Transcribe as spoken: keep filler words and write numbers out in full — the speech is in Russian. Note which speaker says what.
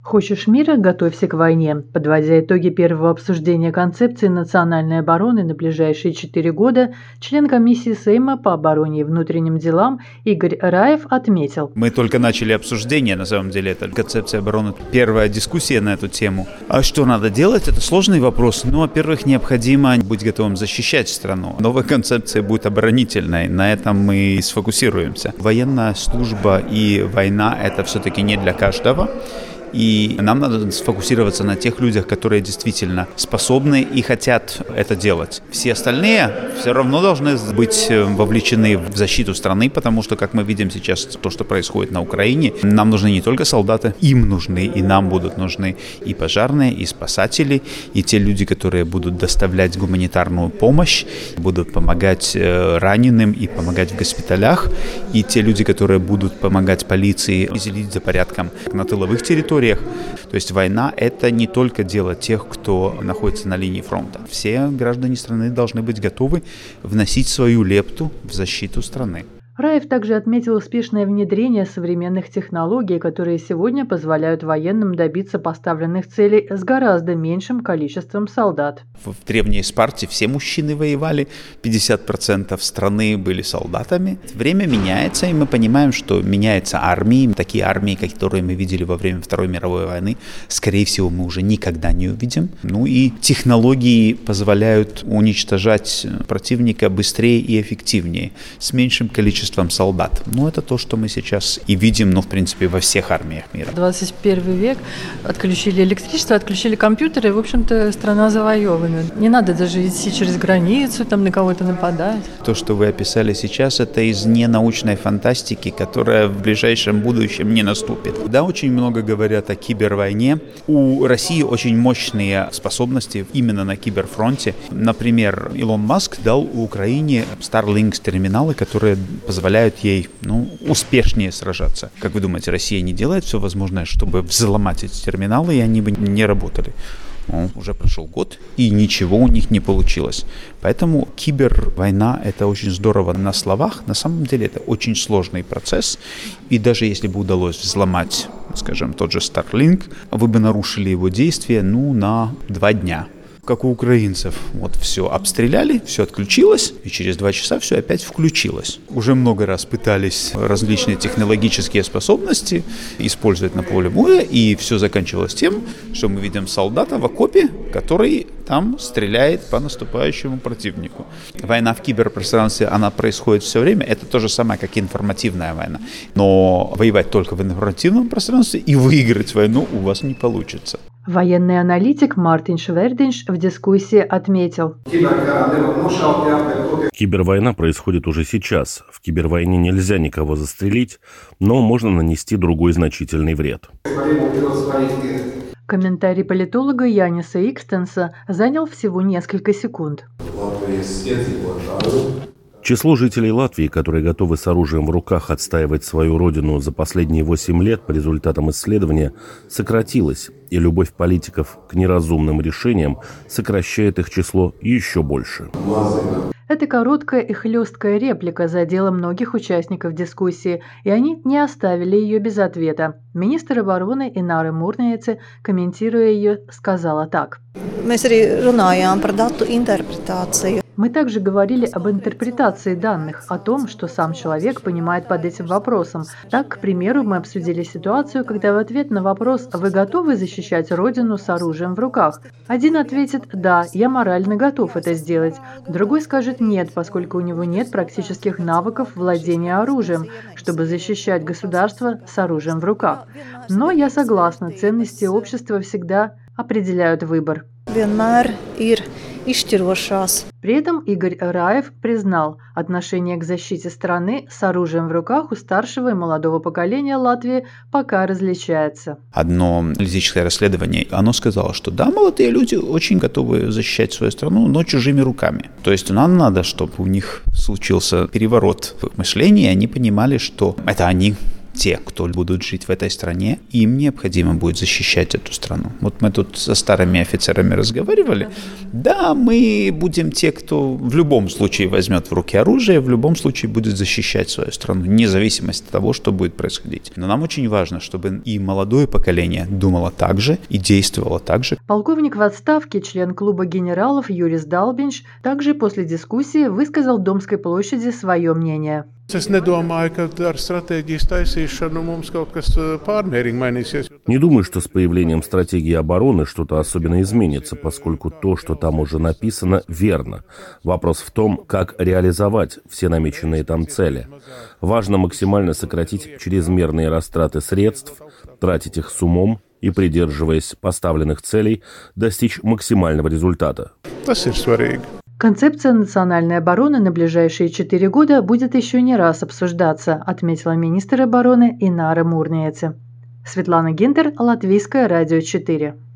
Speaker 1: Хочешь мира – готовься к войне. Подводя итоги первого обсуждения концепции национальной обороны на ближайшие четыре года, член комиссии Сейма по обороне и внутренним делам Игорь Раев отметил.
Speaker 2: Мы только начали обсуждение, на самом деле, это концепция обороны. Первая дискуссия на эту тему. А что надо делать? Это сложный вопрос. Ну, во-первых, необходимо быть готовым защищать страну. Новая концепция будет оборонительной. На этом мы и сфокусируемся. Военная служба и война – это все-таки не для каждого. И нам надо сфокусироваться на тех людях, которые действительно способны и хотят это делать. Все остальные все равно должны быть вовлечены в защиту страны, потому что, как мы видим сейчас, то, что происходит на Украине, нам нужны не только солдаты, им нужны и нам будут нужны и пожарные, и спасатели, и те люди, которые будут доставлять гуманитарную помощь, будут помогать раненым и помогать в госпиталях, и те люди, которые будут помогать полиции следить за порядком на тыловых территориях. То есть война – это не только дело тех, кто находится на линии фронта. Все граждане страны должны быть готовы вносить свою лепту в защиту страны.
Speaker 1: Раев также отметил успешное внедрение современных технологий, которые сегодня позволяют военным добиться поставленных целей с гораздо меньшим количеством солдат.
Speaker 2: В древней Спарте все мужчины воевали, пятьдесят процентов страны были солдатами. Время меняется, и мы понимаем, что меняется армия. Такие армии, которые мы видели во время Второй мировой войны, скорее всего, мы уже никогда не увидим. Ну и технологии позволяют уничтожать противника быстрее и эффективнее, с меньшим количеством солдат. Ну, это то, что мы сейчас и видим, ну, в принципе, во всех армиях мира.
Speaker 1: двадцать первый век, отключили электричество, отключили компьютеры, и, в общем-то, страна завоевана. Не надо даже идти через границу, там, на кого-то нападать.
Speaker 2: То, что вы описали сейчас, это из ненаучной фантастики, которая в ближайшем будущем не наступит. Да, очень много говорят о кибервойне. У России очень мощные способности именно на киберфронте. Например, Илон Маск дал Украине Starlink терминалы, которые позволяют ей, ну, успешнее сражаться. Как вы думаете, Россия не делает все возможное, чтобы взломать эти терминалы, и они бы не работали? Ну, уже прошел год, и ничего у них не получилось. Поэтому кибервойна – это очень здорово на словах. На самом деле это очень сложный процесс. И даже если бы удалось взломать, скажем, тот же Starlink, вы бы нарушили его действие, ну, на два дня. Как у украинцев. Вот все обстреляли, все отключилось, и через два часа все опять включилось. Уже много раз пытались различные технологические способности использовать на поле боя, и все заканчивалось тем, что мы видим солдата в окопе, который там стреляет по наступающему противнику. Война в киберпространстве, она происходит все время. Это то же самое, как информативная война. Но воевать только в информативном пространстве и выиграть войну у вас не получится.
Speaker 1: Военный аналитик Мартин Швердинш в дискуссии отметил.
Speaker 3: Кибервойна происходит уже сейчас. В кибервойне нельзя никого застрелить, но можно нанести другой значительный вред.
Speaker 1: Комментарий политолога Яниса Икстенса занял всего несколько секунд.
Speaker 3: Число жителей Латвии, которые готовы с оружием в руках отстаивать свою родину за последние восемь лет по результатам исследования, сократилось, и любовь политиков к неразумным решениям сокращает их число еще больше.
Speaker 1: Это короткая и хлесткая реплика задела многих участников дискуссии, и они не оставили ее без ответа. Министр обороны Инара Мурниece, комментируя ее, сказала так. Мы также говорили об интерпретации данных, о том, что сам человек понимает под этим вопросом. Так, к примеру, мы обсудили ситуацию, когда в ответ на вопрос «Вы готовы защищать Родину с оружием в руках?» один ответит «Да, я морально готов это сделать». Другой скажет «Нет», поскольку у него нет практических навыков владения оружием, чтобы защищать государство с оружием в руках. Но я согласна, ценности общества всегда определяют выбор. При этом Игорь Раев признал, отношение к защите страны с оружием в руках у старшего и молодого поколения Латвии пока различается.
Speaker 2: Одно аналитическое расследование, оно сказало, что да, молодые люди очень готовы защищать свою страну, но чужими руками. То есть нам надо, чтобы у них случился переворот в их мышлении, и они понимали, что это они те, кто будут жить в этой стране, им необходимо будет защищать эту страну. Вот мы тут со старыми офицерами разговаривали. Да, мы будем те, кто в любом случае возьмет в руки оружие, в любом случае будет защищать свою страну, вне зависимости от того, что будет происходить. Но нам очень важно, чтобы и молодое поколение думало так же и действовало так же.
Speaker 1: Полковник в отставке, член клуба генералов Юрис Далбинч, также после дискуссии высказал в Домской площади свое мнение.
Speaker 3: Не думаю, что с появлением стратегии обороны что-то особенно изменится, поскольку то, что там уже написано, верно. Вопрос в том, как реализовать все намеченные там цели. Важно максимально сократить чрезмерные растраты средств, тратить их с умом и, придерживаясь поставленных целей, достичь максимального результата.
Speaker 1: Концепция национальной обороны на ближайшие четыре года будет еще не раз обсуждаться, отметила министр обороны Инара Мурниece. Светлана Гинтер, Латвийское радио четыре.